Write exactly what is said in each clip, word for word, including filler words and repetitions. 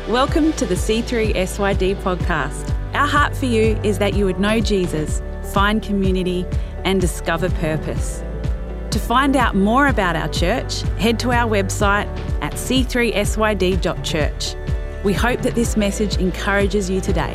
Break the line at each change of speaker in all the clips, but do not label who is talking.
Welcome to the C three S Y D podcast. Our heart for you is that you would know Jesus, find community, and discover purpose. To find out more about our church, head to our website at c three s y d dot church. We hope that this message encourages you today.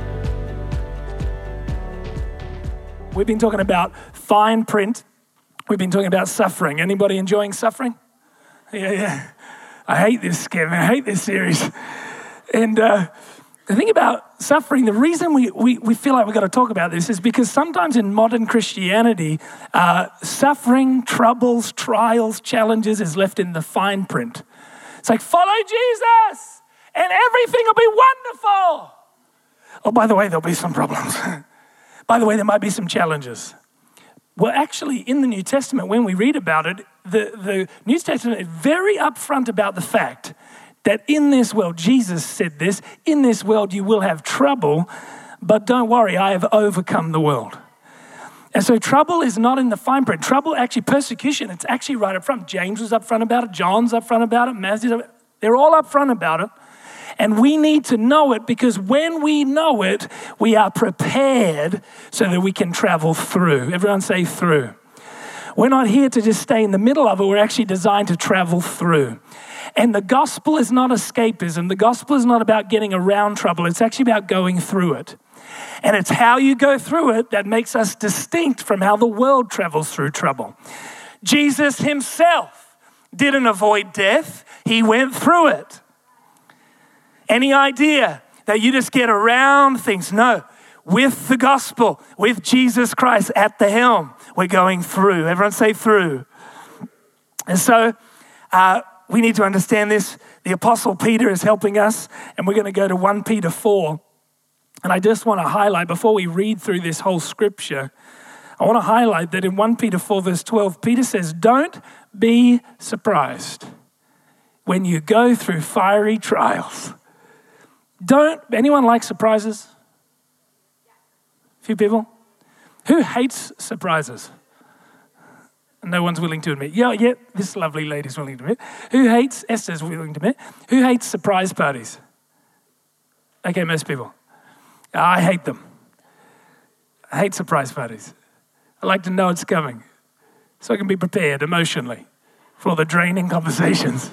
We've been talking about fine print. We've been talking about suffering. Anybody enjoying suffering? Yeah, yeah. I hate this scam. I hate this series. And uh, the thing about suffering, the reason we, we, we feel like we've got to talk about this is because sometimes in modern Christianity, uh, suffering, troubles, trials, challenges is left in the fine print. It's like, follow Jesus and everything will be wonderful. Oh, by the way, there'll be some problems. By the way, there might be some challenges. Well, actually, in the New Testament, when we read about it, the, the New Testament is very upfront about the fact that in this world, Jesus said this, in this world you will have trouble, but don't worry, I have overcome the world. And so trouble is not in the fine print. Trouble, actually persecution, it's actually right up front. James was up front about it, John's up front about it, Matthew's up front. They're all up front about it. And we need to know it because when we know it, we are prepared so that we can travel through. Everyone say through. We're not here to just stay in the middle of it. We're actually designed to travel through. And the gospel is not escapism. The gospel is not about getting around trouble. It's actually about going through it. And it's how you go through it that makes us distinct from how the world travels through trouble. Jesus himself didn't avoid death. He went through it. Any idea that you just get around things? No. With the gospel, with Jesus Christ at the helm, we're going through. Everyone say through. And so uh, we need to understand this. The Apostle Peter is helping us, and we're going to go to First Peter four. And I just want to highlight, before we read through this whole scripture, I want to highlight that in First Peter four verse twelve, Peter says, don't be surprised when you go through fiery trials. Don't, anyone like surprises? A few people? Who hates surprises? No one's willing to admit. Yeah, yeah, this lovely lady's willing to admit. Who hates, Esther's willing to admit. Who hates surprise parties? Okay, most people. I hate them. I hate surprise parties. I like to know it's coming so I can be prepared emotionally for all the draining conversations.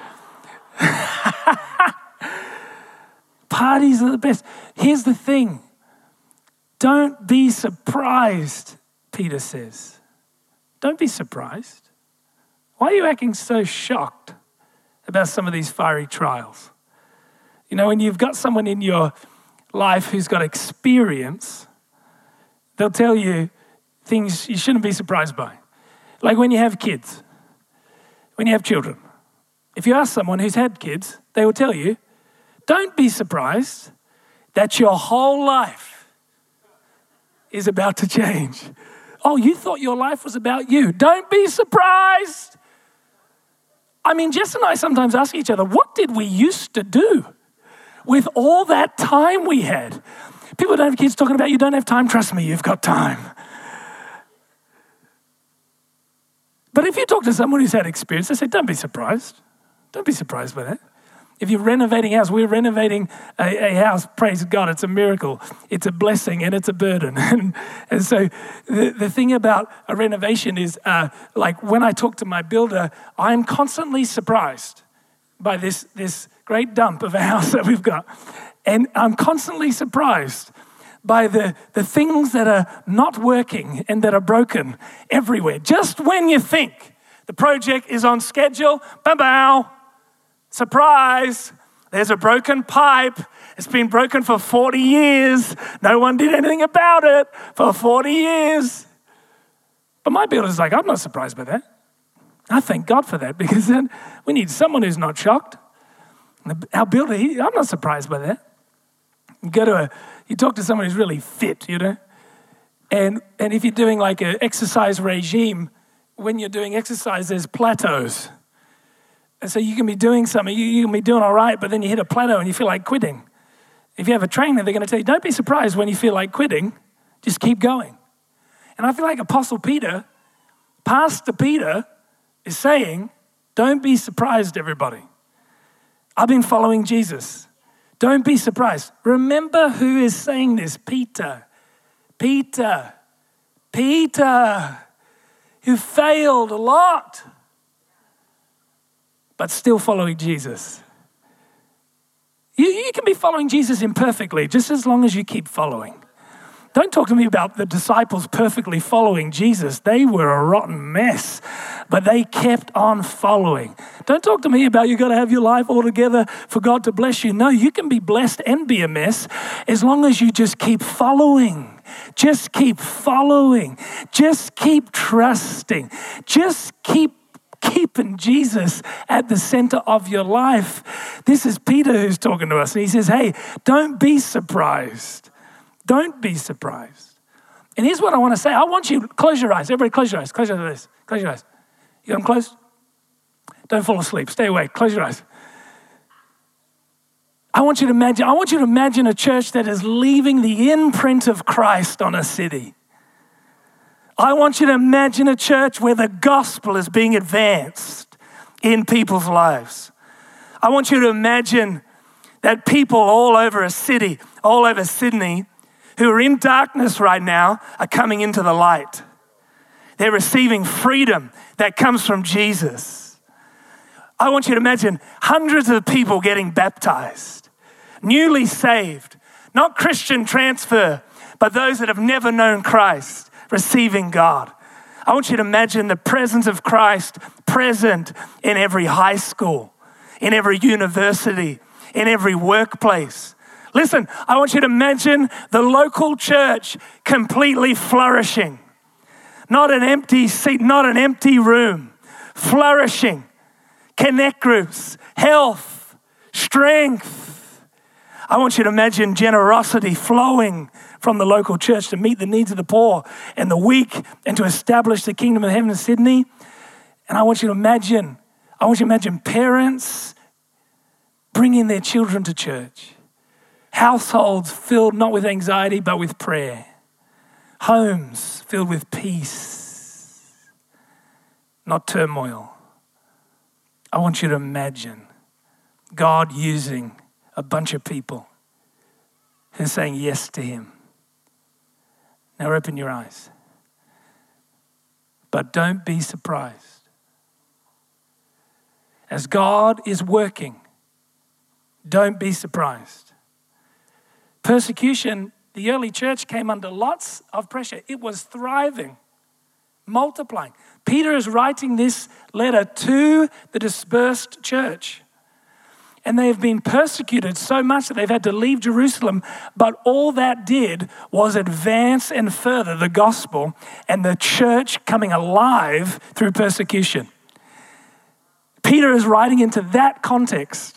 Parties are the best. Here's the thing. Don't be surprised, Peter says. Don't be surprised. Why are you acting so shocked about some of these fiery trials? You know, when you've got someone in your life who's got experience, they'll tell you things you shouldn't be surprised by. Like when you have kids, when you have children. If you ask someone who's had kids, they will tell you, don't be surprised that your whole life is about to change. Oh, you thought your life was about you. Don't be surprised. I mean, Jess and I sometimes ask each other, what did we used to do with all that time we had? People don't have kids talking about, you don't have time. Trust me, you've got time. But if you talk to someone who's had experience, they say, don't be surprised. Don't be surprised by that. If you're renovating a house, we're renovating a, a house, praise God, it's a miracle. It's a blessing and it's a burden. And, and so the, the thing about a renovation is uh, like when I talk to my builder, I'm constantly surprised by this, this great dump of a house that we've got. And I'm constantly surprised by the, the things that are not working and that are broken everywhere. Just when you think the project is on schedule, bow-bow, surprise, there's a broken pipe. It's been broken for forty years. No one did anything about it for forty years. But my builder's like, I'm not surprised by that. I thank God for that because then we need someone who's not shocked. Our builder, he, I'm not surprised by that. You go to a, you talk to someone who's really fit, you know, and and if you're doing like an exercise regime, when you're doing exercise, there's plateaus. And so you can be doing something, you, you can be doing all right, but then you hit a plateau and you feel like quitting. If you have a trainer, they're going to tell you, don't be surprised when you feel like quitting, just keep going. And I feel like Apostle Peter, Pastor Peter, is saying, don't be surprised, everybody. I've been following Jesus. Don't be surprised. Remember who is saying this. Peter. Peter. Peter. Who failed a lot, but still following Jesus. You, you can be following Jesus imperfectly, just as long as you keep following. Don't talk to me about the disciples perfectly following Jesus. They were a rotten mess, but they kept on following. Don't talk to me about you got to have your life all together for God to bless you. No, you can be blessed and be a mess as long as you just keep following. Just keep following. Just keep trusting. Just keep keeping Jesus at the center of your life. This is Peter who's talking to us. And he says, hey, don't be surprised. Don't be surprised. And here's what I want to say. I want you to close your eyes. Everybody close your eyes. Close your eyes. Close your eyes. You got them closed? Don't fall asleep. Stay awake. Close your eyes. I want you to imagine, I want you to imagine a church that is leaving the imprint of Christ on a city. I want you to imagine a church where the gospel is being advanced in people's lives. I want you to imagine that people all over a city, all over Sydney, who are in darkness right now are coming into the light. They're receiving freedom that comes from Jesus. I want you to imagine hundreds of people getting baptized, newly saved, not Christian transfer, but those that have never known Christ, receiving God. I want you to imagine the presence of Christ present in every high school, in every university, in every workplace. Listen, I want you to imagine the local church completely flourishing. Not an empty seat, not an empty room. Flourishing. Connect groups, health, strength. I want you to imagine generosity flowing from the local church to meet the needs of the poor and the weak and to establish the kingdom of heaven in Sydney. And I want you to imagine, I want you to imagine parents bringing their children to church. Households filled not with anxiety, but with prayer. Homes filled with peace, not turmoil. I want you to imagine God using a bunch of people who are saying yes to him. Now open your eyes. But don't be surprised. As God is working, don't be surprised. Persecution, the early church came under lots of pressure. It was thriving, multiplying. Peter is writing this letter to the dispersed church. And they have been persecuted so much that they've had to leave Jerusalem. But all that did was advance and further the gospel and the church coming alive through persecution. Peter is writing into that context.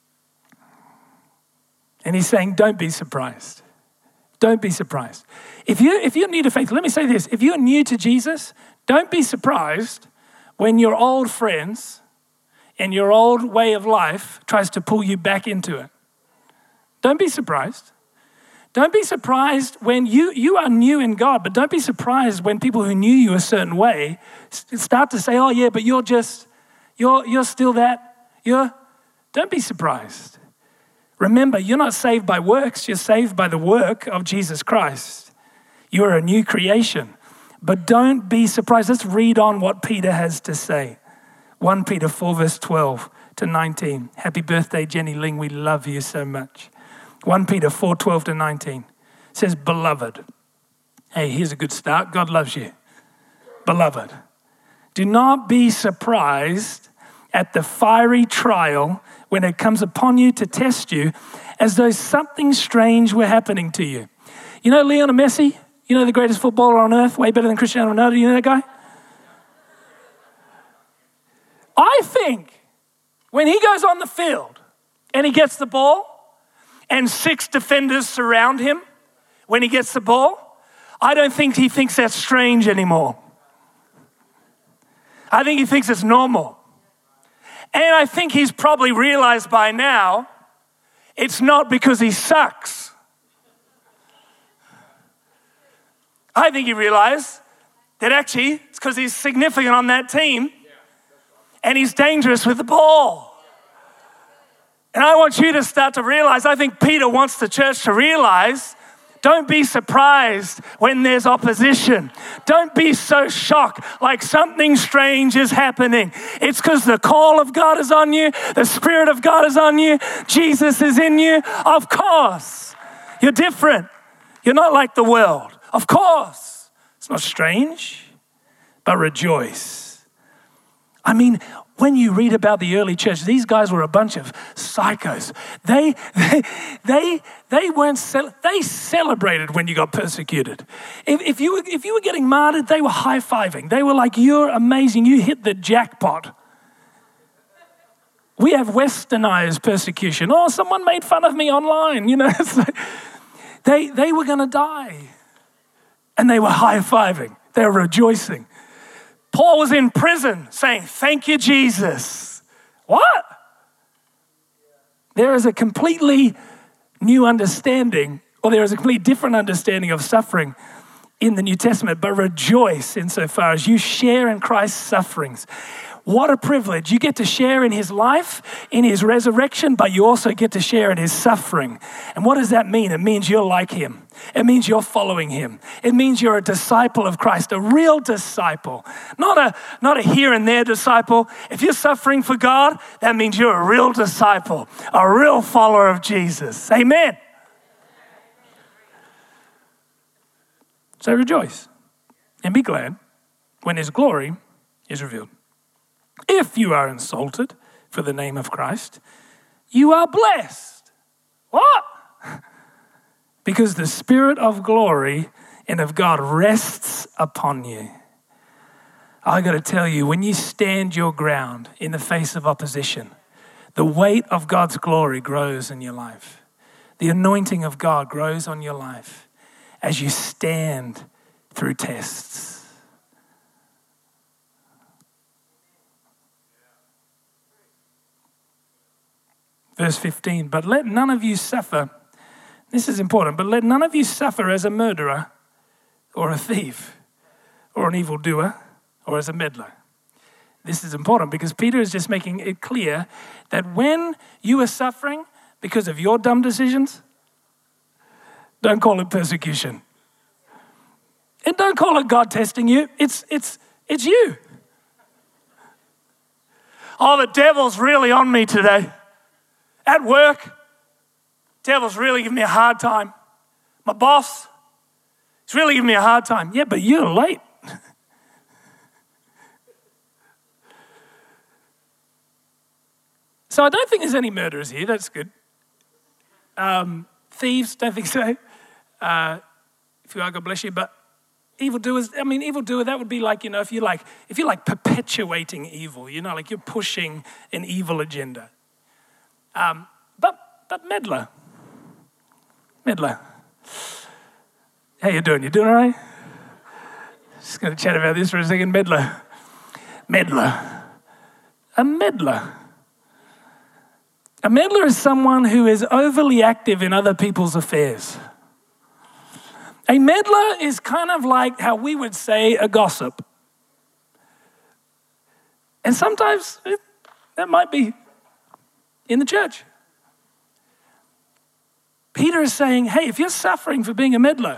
And he's saying, don't be surprised. Don't be surprised. If, you, if you're new to faith, let me say this. If you're new to Jesus, don't be surprised when your old friends and your old way of life tries to pull you back into it. Don't be surprised. Don't be surprised when you, you are new in God, but don't be surprised when people who knew you a certain way start to say, oh yeah, but you're just, you're, you're still that. You're, don't be surprised. Remember, you're not saved by works, you're saved by the work of Jesus Christ. You are a new creation. But don't be surprised. Let's read on what Peter has to say. First Peter four, verse twelve to nineteen. Happy birthday, Jenny Ling. We love you so much. First Peter four, twelve to nineteen. It says, beloved. Hey, here's a good start. God loves you. Beloved, do not be surprised at the fiery trial when it comes upon you to test you as though something strange were happening to you. You know Lionel Messi? You know the greatest footballer on earth, way better than Cristiano Ronaldo? You know that guy? I think when he goes on the field and he gets the ball and six defenders surround him when he gets the ball, I don't think he thinks that's strange anymore. I think he thinks it's normal. And I think he's probably realized by now it's not because he sucks. I think he realized that actually it's because he's significant on that team and he's dangerous with the ball. And I want you to start to realize, I think Peter wants the church to realize, don't be surprised when there's opposition. Don't be so shocked like something strange is happening. It's because the call of God is on you. The Spirit of God is on you. Jesus is in you. Of course, you're different. You're not like the world. Of course. It's not strange, but rejoice. I mean, when you read about the early church, these guys were a bunch of psychos. They, they, they, they weren't. Ce- they celebrated when you got persecuted. If, if you were, if you were getting martyred, they were high fiving. They were like, "You're amazing. You hit the jackpot." We have westernized persecution. Oh, someone made fun of me online. You know, it's like, they they were going to die, and they were high fiving. They were rejoicing. Paul was in prison saying, "Thank you, Jesus." What? There is a completely new understanding, or there is a completely different understanding of suffering in the New Testament, but rejoice insofar as you share in Christ's sufferings. What a privilege. You get to share in his life, in his resurrection, but you also get to share in his suffering. And what does that mean? It means you're like him. It means you're following him. It means you're a disciple of Christ, a real disciple, not a, not a here and there disciple. If you're suffering for God, that means you're a real disciple, a real follower of Jesus. Amen. So rejoice and be glad when his glory is revealed. If you are insulted for the name of Christ, you are blessed. What? Because the Spirit of glory and of God rests upon you. I got to tell you, when you stand your ground in the face of opposition, the weight of God's glory grows in your life. The anointing of God grows on your life as you stand through tests. Verse fifteen, but let none of you suffer, this is important, but let none of you suffer as a murderer or a thief or an evildoer or as a meddler. This is important because Peter is just making it clear that when you are suffering because of your dumb decisions, don't call it persecution. And don't call it God testing you. It's, it's, it's you. Oh, the devil's really on me today. At work, devil's really giving me a hard time. My boss, he's really giving me a hard time. Yeah, but you're late. So I don't think there's any murderers here. That's good. Um, thieves, don't think so. Uh, if you are, God bless you. But evildoers, I mean, evildoer, that would be like, you know, if you're like, if you're like perpetuating evil, you know, like you're pushing an evil agenda. Um, but but meddler, meddler. How you doing? You doing all right? Just going to chat about this for a second. Meddler, meddler, a meddler. A meddler is someone who is overly active in other people's affairs. A meddler is kind of like how we would say a gossip. And sometimes it, that might be in the church. Peter is saying, hey, if you're suffering for being a meddler,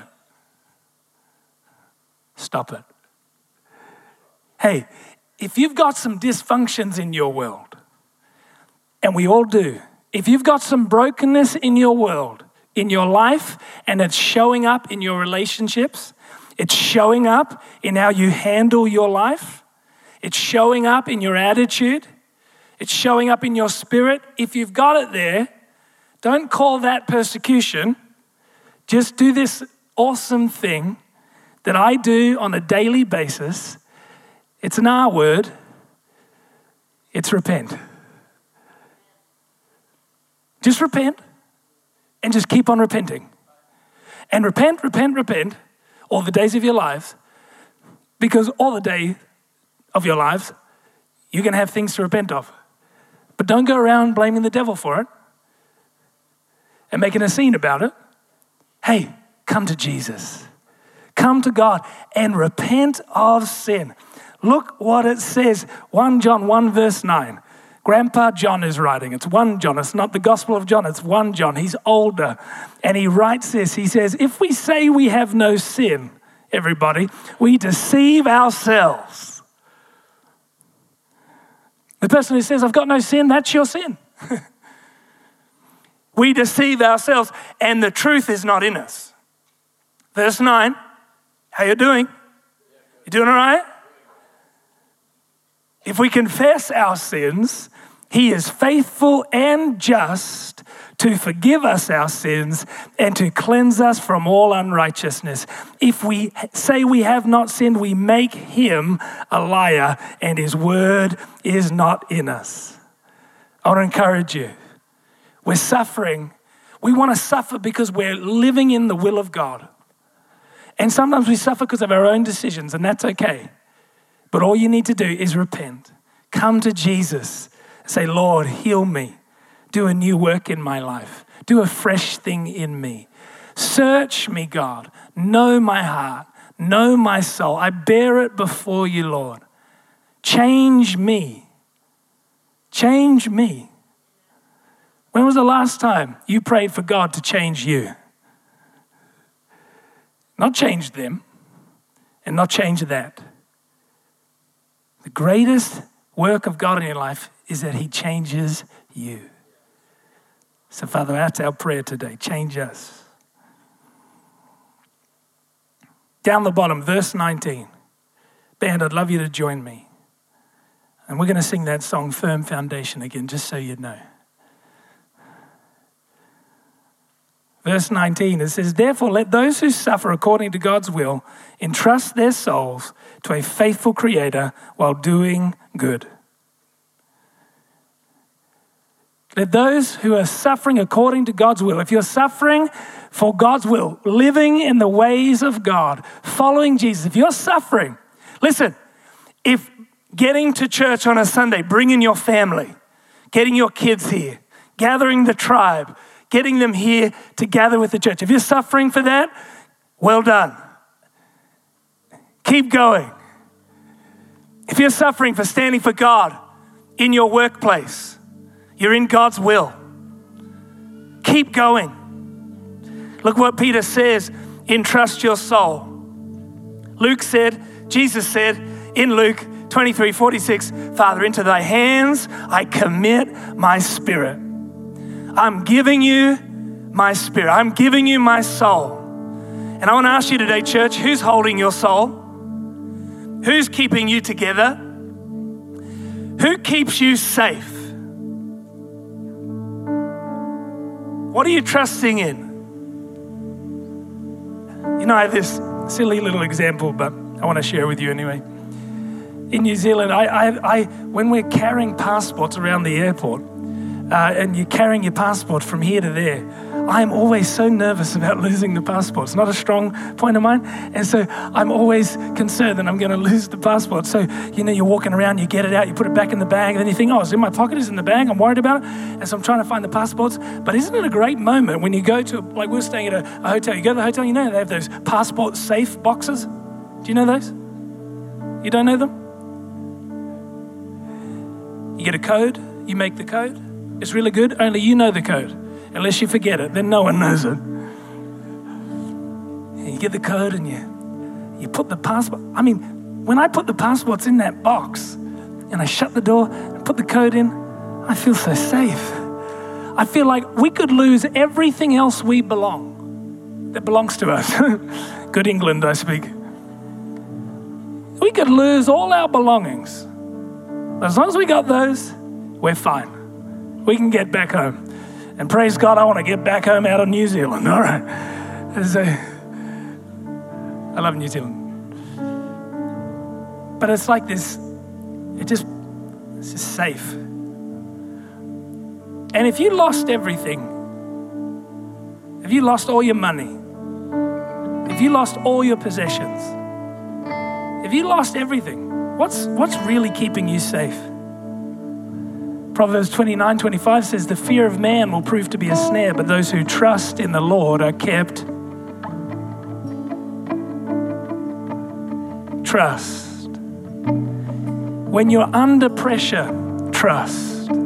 stop it. Hey, if you've got some dysfunctions in your world, and we all do, if you've got some brokenness in your world, in your life, and it's showing up in your relationships, it's showing up in how you handle your life, it's showing up in your attitude, it's showing up in your spirit. If you've got it there, don't call that persecution. Just do this awesome thing that I do on a daily basis. It's an R word. It's repent. Just repent and just keep on repenting. And repent, repent, repent all the days of your lives, because all the days of your lives, you're going to have things to repent of. But don't go around blaming the devil for it and making a scene about it. Hey, come to Jesus. Come to God and repent of sin. Look what it says, First John one verse nine. Grandpa John is writing. It's one John. It's not the Gospel of John. It's one John. He's older. And he writes this. He says, if we say we have no sin, everybody, we deceive ourselves. The person who says, I've got no sin, that's your sin. We deceive ourselves and the truth is not in us. Verse nine, how you doing? You doing all right? If we confess our sins, he is faithful and just to forgive us our sins and to cleanse us from all unrighteousness. If we say we have not sinned, we make him a liar and his word is not in us. I want to encourage you. We're suffering. We want to suffer because we're living in the will of God. And sometimes we suffer because of our own decisions, and that's okay. But all you need to do is repent. Come to Jesus. Say, Lord, heal me. Do a new work in my life. Do a fresh thing in me. Search me, God. Know my heart. Know my soul. I bear it before you, Lord. Change me. Change me. When was the last time you prayed for God to change you? Not change them and not change that. The greatest work of God in your life is that he changes you. So Father, that's our prayer today. Change us. Down the bottom, verse nineteen. Band, I'd love you to join me. And we're going to sing that song, Firm Foundation, again, just so you know. Verse nineteen, it says, therefore let those who suffer according to God's will entrust their souls to a faithful Creator while doing good. Let those who are suffering according to God's will, if you're suffering for God's will, living in the ways of God, following Jesus, if you're suffering, listen, if getting to church on a Sunday, bringing your family, getting your kids here, gathering the tribe, getting them here to gather with the church. If you're suffering for that, well done. Keep going. If you're suffering for standing for God in your workplace, you're in God's will. Keep going. Look what Peter says, entrust your soul. Luke said, Jesus said in Luke twenty-three forty-six, Father, into thy hands I commit my spirit. I'm giving you my spirit. I'm giving you my soul. And I want to ask you today, church, who's holding your soul? Who's keeping you together? Who keeps you safe? What are you trusting in? You know, I have this silly little example, but I want to share with you anyway. In New Zealand, I, I, I when we're carrying passports around the airport, Uh, and you're carrying your passport from here to there, I am always so nervous about losing the passport. It's not a strong point of mine. And so I'm always concerned that I'm going to lose the passport. So, you know, you're walking around, you get it out, you put it back in the bag, and then you think, oh, it's in my pocket, it's in the bag, I'm worried about it. And so I'm trying to find the passports. But isn't it a great moment when you go to, like we're staying at a, a hotel, you go to the hotel, you know, they have those passport safe boxes. Do you know those? You don't know them? You get a code, you make the code. It's really good, only you know the code. Unless you forget it, then no one knows it. And you get the code and you you put the passport. I mean, when I put the passports in that box and I shut the door and put the code in, I feel so safe. I feel like we could lose everything else we belong, that belongs to us. Good England, I speak. We could lose all our belongings. But as long as we got those, we're fine. We can get back home. And praise God, I want to get back home out of New Zealand. All right. So, I love New Zealand. But it's like this, it just, it's just safe. And if you lost everything, if you lost all your money, if you lost all your possessions, if you lost everything, what's what's really keeping you safe? Proverbs twenty-nine twenty-five says, the fear of man will prove to be a snare, but those who trust in the Lord are kept. Trust. When you're under pressure, trust.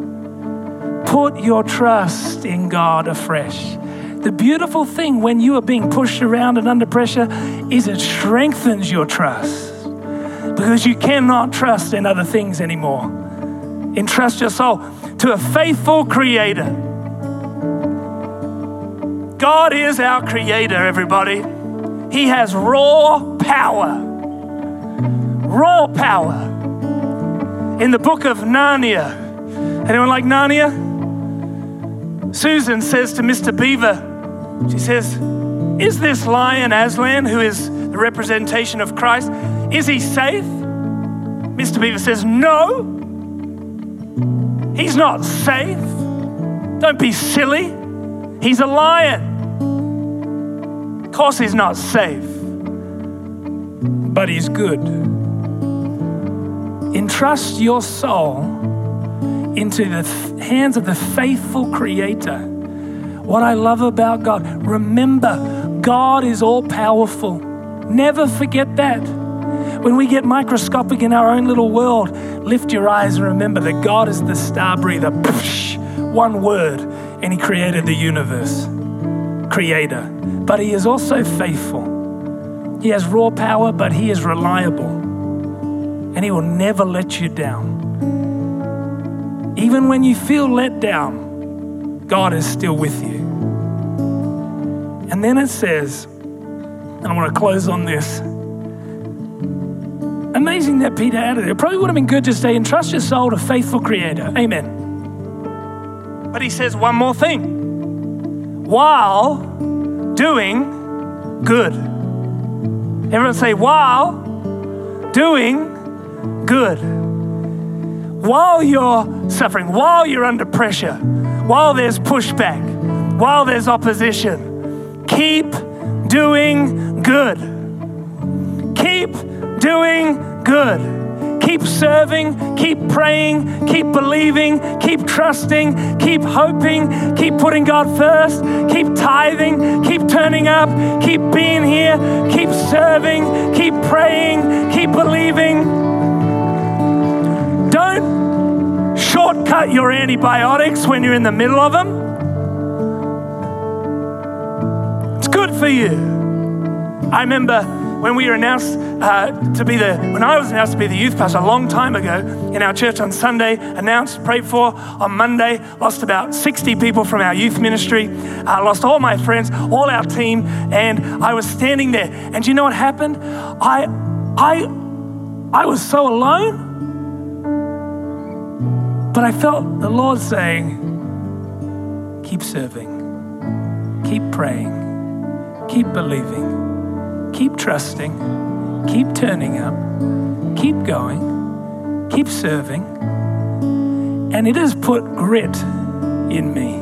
Put your trust in God afresh. The beautiful thing when you are being pushed around and under pressure is it strengthens your trust, because you cannot trust in other things anymore. Entrust your soul to a faithful creator. God is our creator, everybody. He has raw power. Raw power. In the book of Narnia, anyone like Narnia? Susan says to Mister Beaver, she says, is this lion Aslan, who is the representation of Christ, is he safe? Mister Beaver says, no, he's not safe. Don't be silly. He's a lion. Of course he's not safe, but he's good. Entrust your soul into the hands of the faithful creator. What I love about God, remember, God is all powerful. Never forget that. When we get microscopic in our own little world, lift your eyes and remember that God is the star breather. One word, and he created the universe. Creator. But he is also faithful. He has raw power, but he is reliable. And he will never let you down. Even when you feel let down, God is still with you. And then it says, and I want to close on this. Amazing that Peter added it. It probably would have been good to say, entrust your soul to faithful creator. Amen. But he says one more thing. While doing good. Everyone say, while doing good. While you're suffering, while you're under pressure, while there's pushback, while there's opposition, keep doing good. Keep doing good. Keep serving, keep praying, keep believing, keep trusting, keep hoping, keep putting God first, keep tithing, keep turning up, keep being here, keep serving, keep praying, keep believing. Don't shortcut your antibiotics when you're in the middle of them. It's good for you. I remember when we were announced uh, to be the, when I was announced to be the youth pastor a long time ago in our church on Sunday, announced, prayed for on Monday, lost about sixty people from our youth ministry, uh, lost all my friends, all our team, and I was standing there. And do you know what happened? I, I, I was so alone, but I felt the Lord saying, keep serving, keep praying, keep believing, keep trusting, keep turning up, keep going, keep serving. And it has put grit in me.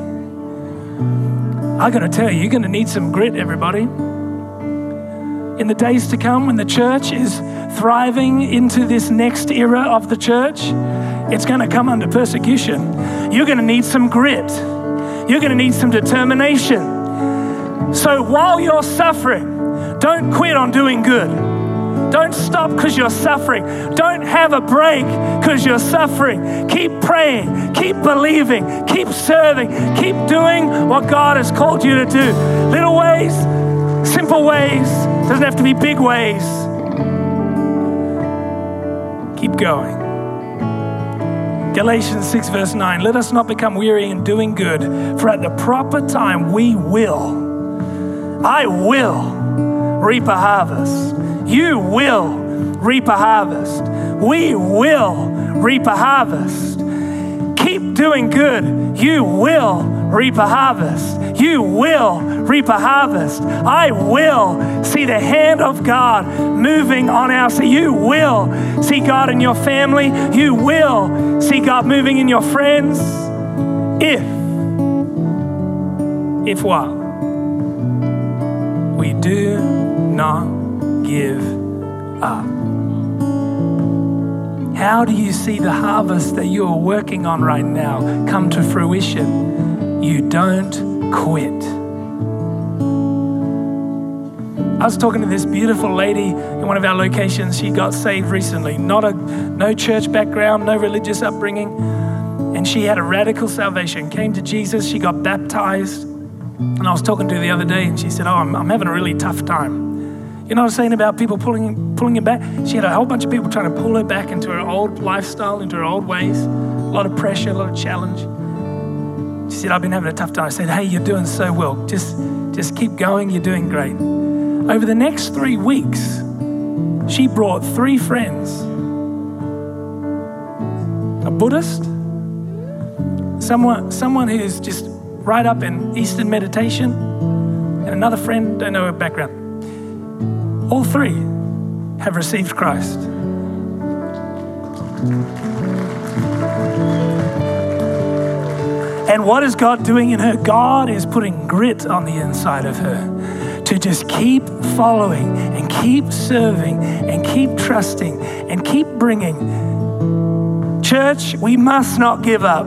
I got to tell you, you're going to need some grit, everybody. In the days to come, when the church is thriving into this next era of the church, it's going to come under persecution. You're going to need some grit. You're going to need some determination. So while you're suffering, don't quit on doing good. Don't stop because you're suffering. Don't have a break because you're suffering. Keep praying, keep believing, keep serving, keep doing what God has called you to do. Little ways, simple ways, doesn't have to be big ways. Keep going. Galatians six verse nine, let us not become weary in doing good, for at the proper time we will, I will reap a harvest. You will reap a harvest. We will reap a harvest. Keep doing good. You will reap a harvest. You will reap a harvest. I will see the hand of God moving on our side. You will see God in your family. You will see God moving in your friends. If, if what? We do not give up. How do you see the harvest that you're working on right now come to fruition? You don't quit. I was talking to this beautiful lady in one of our locations. She got saved recently. Not a no church background, no religious upbringing. And she had a radical salvation, came to Jesus, she got baptized. And I was talking to her the other day and she said, oh, I'm, I'm having a really tough time. You know what I was saying about people pulling pulling her back? She had a whole bunch of people trying to pull her back into her old lifestyle, into her old ways. A lot of pressure, a lot of challenge. She said, I've been having a tough time. I said, hey, you're doing so well. Just, just keep going, you're doing great. Over the next three weeks, she brought three friends. A Buddhist, someone, someone who's just right up in Eastern meditation, and another friend, don't know her background. All three have received Christ. And what is God doing in her? God is putting grit on the inside of her to just keep following and keep serving and keep trusting and keep bringing. Church, we must not give up.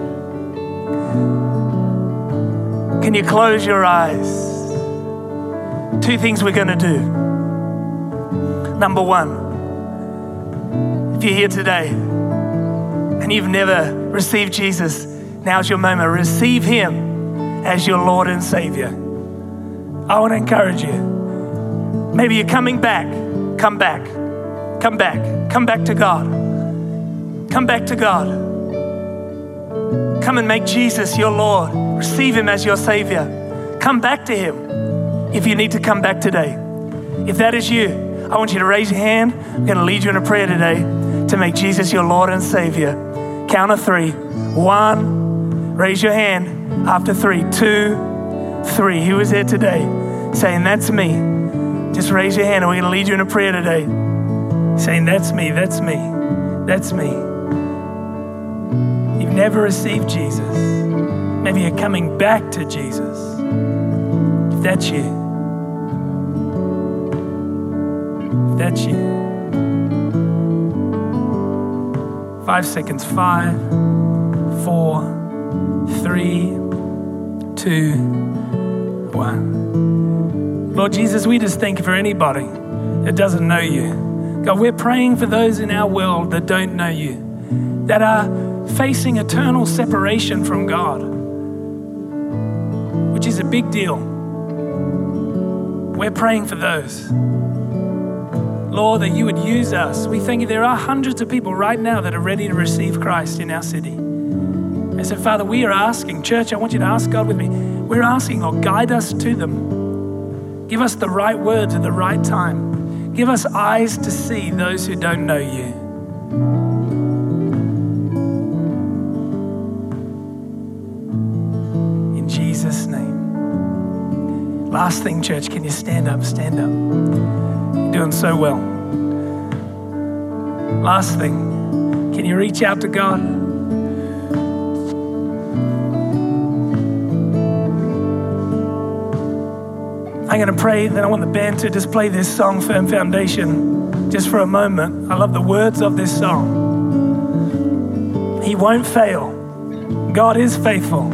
Can you close your eyes? Two things we're going to do. Number one, if you're here today and you've never received Jesus, now's your moment. Receive him as your Lord and Savior. I want to encourage you. Maybe you're coming back. Come back. Come back. Come back to God. Come back to God. Come and make Jesus your Lord. Receive him as your Savior. Come back to him if you need to come back today. If that is you, I want you to raise your hand. I'm going to lead you in a prayer today to make Jesus your Lord and Savior. Count of three. One, raise your hand. After three, two, three. Who is there today saying, that's me? Just raise your hand and we're going to lead you in a prayer today. Saying, that's me, that's me, that's me. You've never received Jesus. Maybe you're coming back to Jesus. If that's you, that's you. Five seconds. Five, four, three, two, one. Lord Jesus, we just thank you for anybody that doesn't know you. God, we're praying for those in our world that don't know you, that are facing eternal separation from God, which is a big deal. We're praying for those. Lord, that you would use us. We thank you there are hundreds of people right now that are ready to receive Christ in our city. And so, Father, we are asking, church, I want you to ask God with me. We're asking, Lord, guide us to them. Give us the right words at the right time. Give us eyes to see those who don't know you. In Jesus' name. Last thing, church, can you stand up? Stand up. You're doing so well. Last thing, can you reach out to God? I'm going to pray, then I want the band to just play this song, Firm Foundation, just for a moment. I love the words of this song. He won't fail. God is faithful.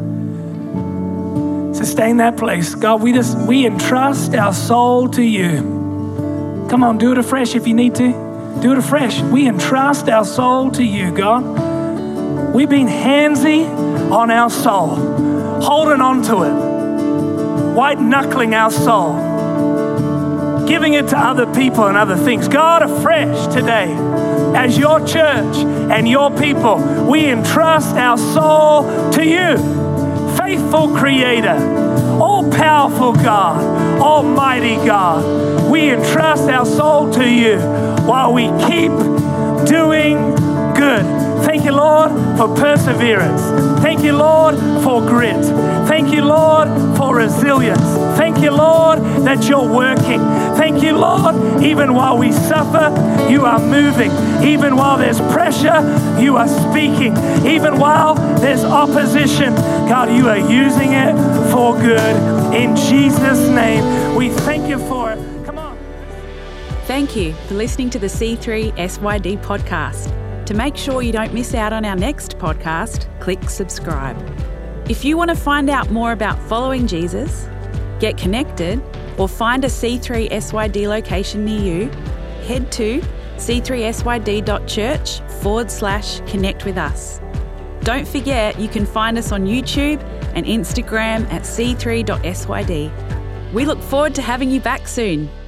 So stay in that place. God, we just, we entrust our soul to you. Come on, do it afresh if you need to. Do it afresh. We entrust our soul to you, God. We've been handsy on our soul, holding on to it, white-knuckling our soul, giving it to other people and other things. God, afresh today, as your church and your people, we entrust our soul to you, faithful Creator, all-powerful God, almighty God. We entrust our soul to you while we keep doing good. Thank you, Lord, for perseverance. Thank you, Lord, for grit. Thank you, Lord, for resilience. Thank you, Lord, that you're working. Thank you, Lord, even while we suffer, you are moving. Even while there's pressure, you are speaking. Even while there's opposition, God, you are using it for good. In Jesus' name, we thank you for it. Come on.
Thank you for listening to the C three S Y D podcast. To make sure you don't miss out on our next podcast, click subscribe. If you want to find out more about following Jesus, get connected, or find a C three S Y D location near you, head to c three s y d dot church forward slash connect with us. Don't forget, you can find us on YouTube and Instagram at c three dot s y d. We look forward to having you back soon.